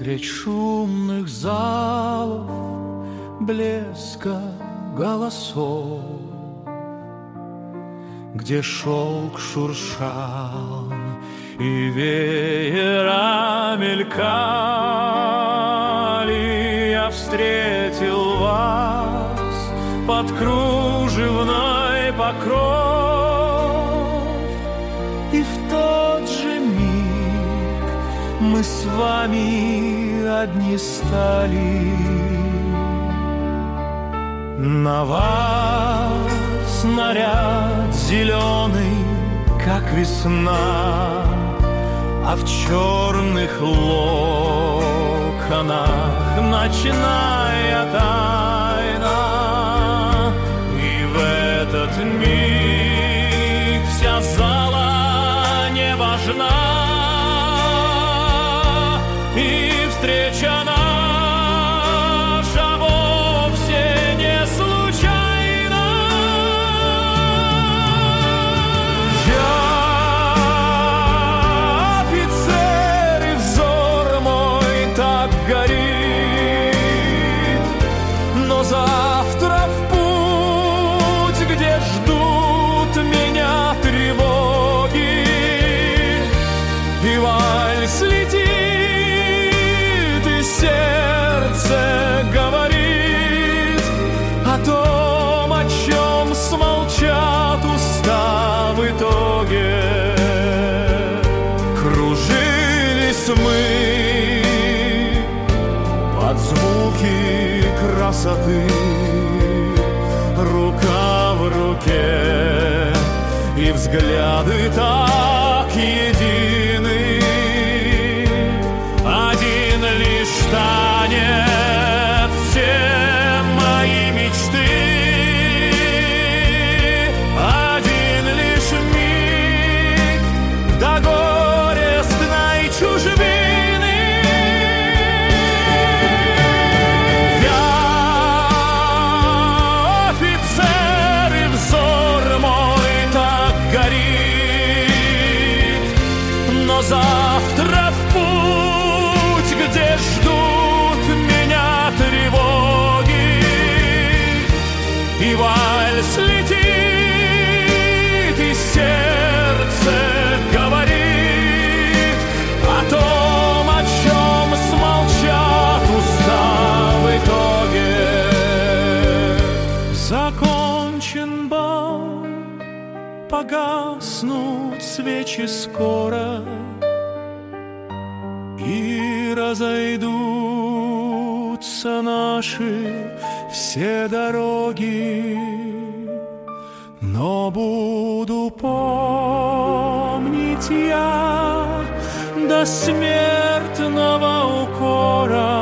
Средь шумных залов, блеска голосов, где шелк шуршал и веера мелькали, я встретил вас под кружевной покров, и в тот же миг мы с вами одни стали. На вас наряд зеленый, как весна, а в черных локонах ночная тайна. И в этот миг вся зала не важна, и встреча наша вовсе не случайна. Я офицер, и взор мой так горит, но завтра в путь, где ждут меня тревоги, и вальс летит, сердце говорит о том, о чем смолчат уста в итоге. Кружились мы под звуки красоты, рука в руке, и взгляды так едины. Один лишь танец, все мои мечты, один лишь миг до горестной чужбины. Я офицер, и взор мой так горит, но завтра в путь, где ждут меня тревоги, и вальс летит, и сердце говорит о том, о чем смолчат уста в итоге. Закончен бал, погаснут свечи скоро, и разойдутся наши все дороги, но буду помнить я до смертного укора